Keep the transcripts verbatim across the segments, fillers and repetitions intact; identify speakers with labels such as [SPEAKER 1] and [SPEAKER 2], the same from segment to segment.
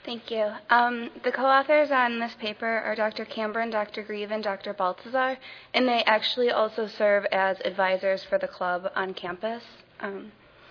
[SPEAKER 1] Thank you. Um, the co-authors on this paper are Doctor Cameron, Doctor Grieve, and Doctor Baltazar, and they actually also serve as advisors for the club on campus. Um,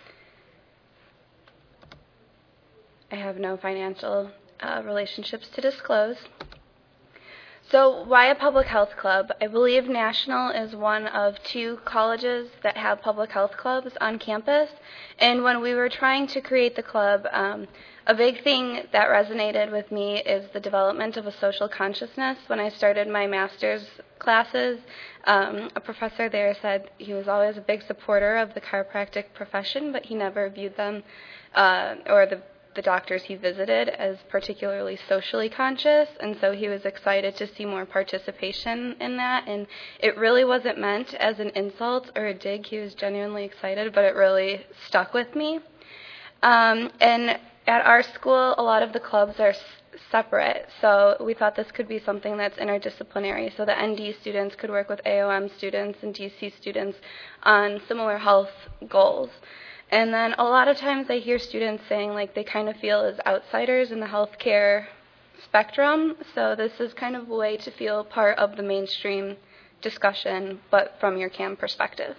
[SPEAKER 1] I have no financial uh, relationships to disclose. So why a public health club? I believe National is one of two colleges that have public health clubs on campus. And when we were trying to create the club, um, a big thing that resonated with me is the development of a social consciousness. When I started my master's classes, um, a professor there said he was always a big supporter of the chiropractic profession, but he never viewed them uh, or the the doctors he visited as particularly socially conscious, and so he was excited to see more participation in that, and it really wasn't meant as an insult or a dig. He was genuinely excited, but it really stuck with me. Um, and at our school, a lot of the clubs are s- separate, so we thought this could be something that's interdisciplinary, so the N D students could work with A O M students and D C students on similar health goals. And then a lot of times I hear students saying like they kind of feel as outsiders in the healthcare spectrum. So this is kind of a way to feel part of the mainstream discussion, but from your C A M perspective.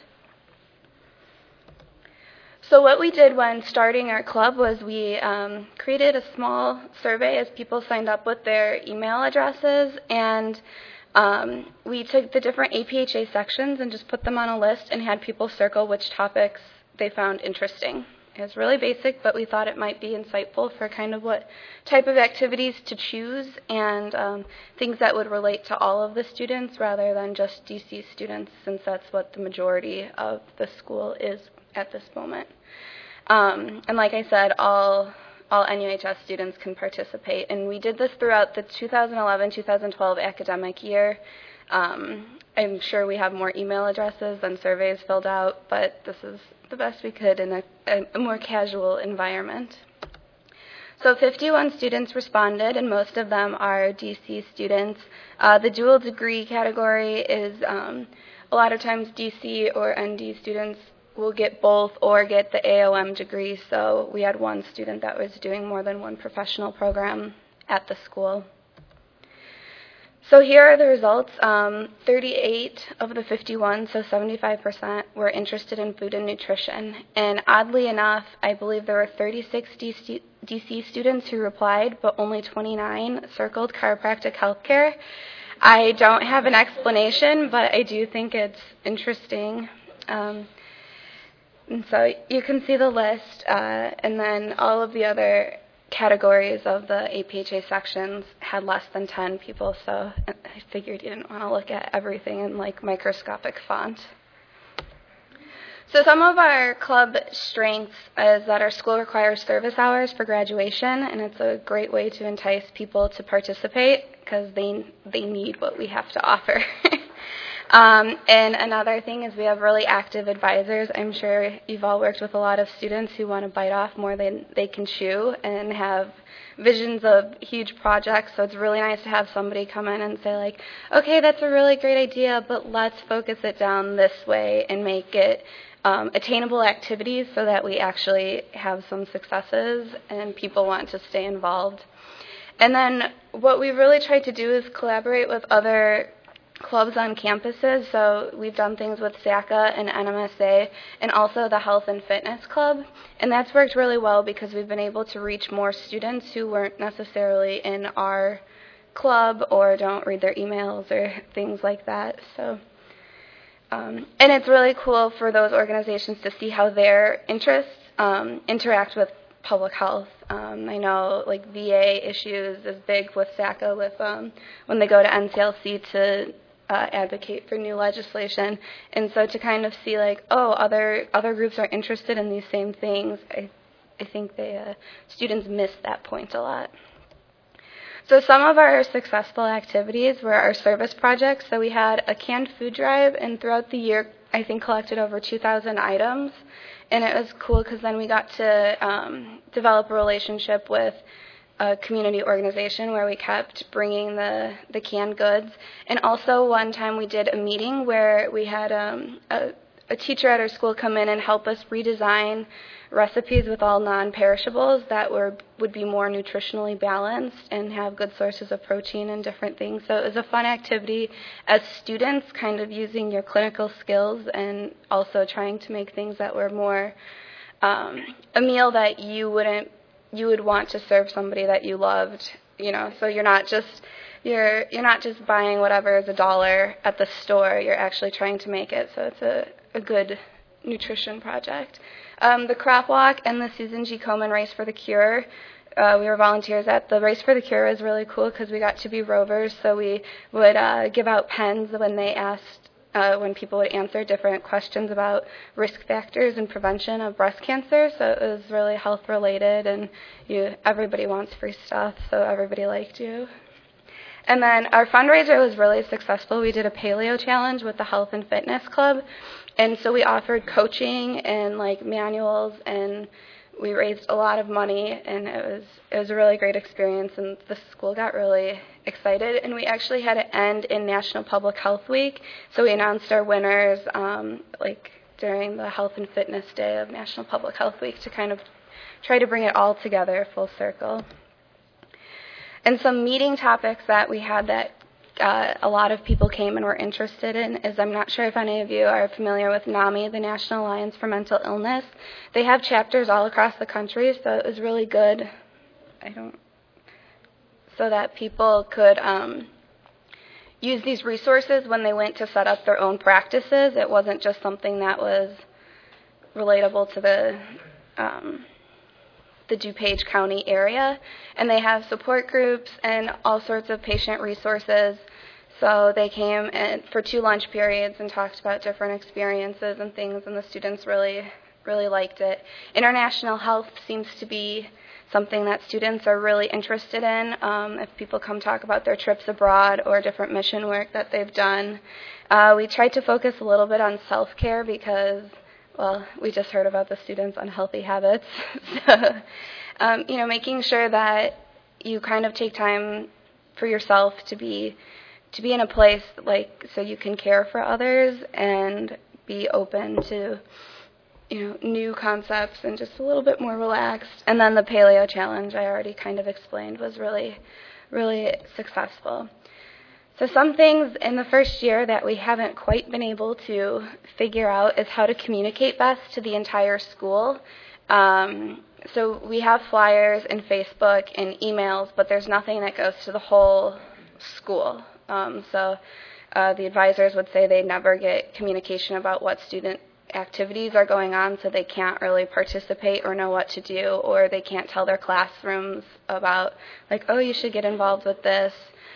[SPEAKER 1] So what we did when starting our club was we um, created a small survey as people signed up with their email addresses, and um, we took the different A P H A sections and just put them on a list and had people circle which topics they found interesting. It was really basic, but we thought it might be insightful for kind of what type of activities to choose and um, things that would relate to all of the students rather than just D C students, since that's what the majority of the school is at this moment. Um, and like I said, all all N U H S students can participate, and we did this throughout the two thousand eleven two thousand twelve academic year. Um, I'm sure we have more email addresses than surveys filled out, but this is the best we could in a, a more casual environment. So fifty-one students responded, and most of them are D C students. Uh, the dual degree category is um, a lot of times D C or N D students will get both or get the A O M degree, so we had one student that was doing more than one professional program at the school. So here are the results. Um, thirty-eight of the fifty-one, so seventy-five percent, were interested in food and nutrition. And oddly enough, I believe there were thirty-six D C, D C students who replied, but only twenty-nine circled chiropractic healthcare. I don't have an explanation, but I do think it's interesting. Um, and so you can see the list, uh, and then all of the other categories of the A P H A sections had less than ten people, so I figured you didn't want to look at everything in like microscopic font. So some of our club strengths is that our school requires service hours for graduation, and it's a great way to entice people to participate because they they need what we have to offer. Um, and another thing is we have really active advisors. I'm sure you've all worked with a lot of students who want to bite off more than they can chew and have visions of huge projects. So it's really nice to have somebody come in and say, like, okay, that's a really great idea, but let's focus it down this way and make it um, attainable activities so that we actually have some successes and people want to stay involved. And then what we really tried to do is collaborate with other clubs on campuses, so we've done things with S A C A and N M S A and also the Health and Fitness Club, and that's worked really well because we've been able to reach more students who weren't necessarily in our club or don't read their emails or things like that. So, um, and it's really cool for those organizations to see how their interests um, interact with public health. Um, I know like V A issues is big with S A C A with um, when they go to N C L C to Uh, advocate for new legislation, and so to kind of see like, oh, other other groups are interested in these same things, I, I think they uh, students miss that point a lot. So some of our successful activities were our service projects. So we had a canned food drive, and throughout the year, I think collected over two thousand items, and it was cool because then we got to um, develop a relationship with a community organization where we kept bringing the, the canned goods. And also one time we did a meeting where we had um, a, a teacher at our school come in and help us redesign recipes with all non-perishables that were would be more nutritionally balanced and have good sources of protein and different things. So it was a fun activity as students, kind of using your clinical skills and also trying to make things that were more um, a meal that you wouldn't you would want to serve somebody that you loved. You know, so you're not just you're you're not just buying whatever is a dollar at the store. You're actually trying to make it. So it's a, a good nutrition project. Um, the Crop Walk and the Susan G. Komen Race for the Cure. Uh, we were volunteers at the Race for the Cure. Was really cool because we got to be rovers. So we would uh, give out pens when they asked, uh, when people would answer different questions about risk factors and prevention of breast cancer. So it was really health related, and you everybody wants free stuff, so everybody liked you. And then our fundraiser was really successful. We did a paleo challenge with the Health and Fitness Club. And so we offered coaching and like manuals, and we raised a lot of money, and it was it was a really great experience, and the school got really excited. And we actually had it end in National Public Health Week, so we announced our winners um, like during the Health and Fitness Day of National Public Health Week to kind of try to bring it all together full circle. And some meeting topics that we had that uh, a lot of people came and were interested in is, I'm not sure if any of you are familiar with NAMI, the National Alliance for Mental Illness. They have chapters all across the country, so it was really good. I don't, so that people could um, use these resources when they went to set up their own practices. It wasn't just something that was relatable to the um, the DuPage County area, and they have support groups and all sorts of patient resources. So they came and for two lunch periods and talked about different experiences and things, and the students really, really liked it. International health seems to be something that students are really interested in. Um, if people come talk about their trips abroad or different mission work that they've done. Uh, we tried to focus a little bit on self-care because, well, we just heard about the students' unhealthy habits. so, um, you know, making sure that you kind of take time for yourself to be to be in a place like so you can care for others and be open to, you know, new concepts and just a little bit more relaxed. And then the paleo challenge I already kind of explained was really, really successful. So some things in the first year that we haven't quite been able to figure out is how to communicate best to the entire school. Um, so we have flyers and Facebook and emails, but there's nothing that goes to the whole school. Um, so uh, the advisors would say they never get communication about what student activities are going on, so they can't really participate or know what to do, or they can't tell their classrooms about, like, oh, you should get involved with this.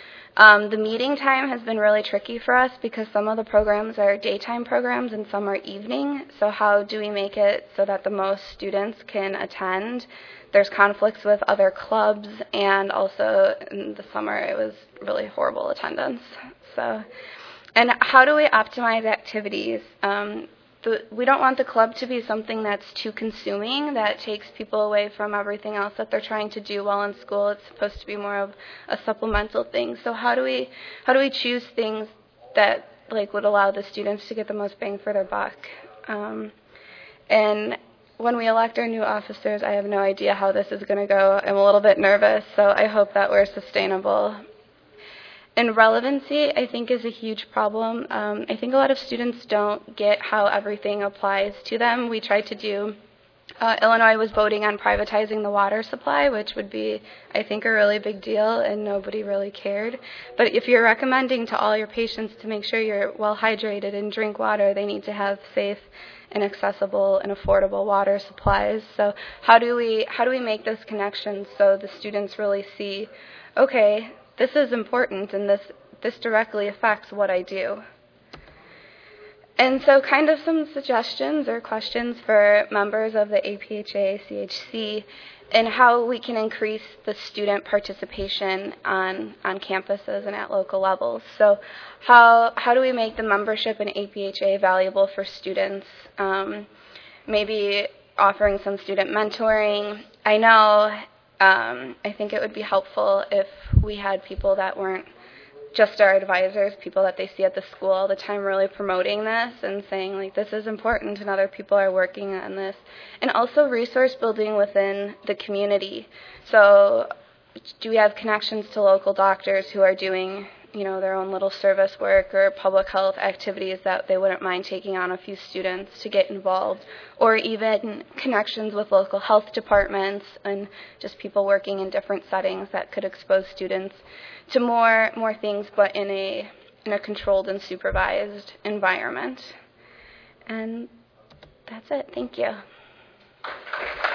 [SPEAKER 1] Um, the meeting time has been really tricky for us because some of the programs are daytime programs and some are evening. So how do we make it so that the most students can attend? There's conflicts with other clubs, and also in the summer it was really horrible attendance. So, and how do we optimize activities? Um, The, we don't want the club to be something that's too consuming, that takes people away from everything else that they're trying to do while in school. It's supposed to be more of a supplemental thing. So how do we how do we choose things that like would allow the students to get the most bang for their buck? Um, and when we elect our new officers, I have no idea how this is going to go. I'm a little bit nervous, so I hope that we're sustainable. And relevancy, I think, is a huge problem. Um, I think a lot of students don't get how everything applies to them. We tried to do, uh, Illinois was voting on privatizing the water supply, which would be, I think, a really big deal, and nobody really cared. But if you're recommending to all your patients to make sure you're well hydrated and drink water, they need to have safe and accessible and affordable water supplies. So how do we how do we make this connection so the students really see, okay, this is important, and this, this directly affects what I do. And so kind of some suggestions or questions for members of the A P H A C H C and how we can increase the student participation on, on campuses and at local levels. So how, how do we make the membership in A P H A valuable for students? Um, maybe offering some student mentoring. I know Um, I think it would be helpful if we had people that weren't just our advisors, people that they see at the school all the time, really promoting this and saying, like, this is important and other people are working on this. And also resource building within the community. So do we have connections to local doctors who are doing, you know, their own little service work or public health activities that they wouldn't mind taking on a few students to get involved, or even connections with local health departments and just people working in different settings that could expose students to more more things, but in a in a controlled and supervised environment. And that's it. Thank you.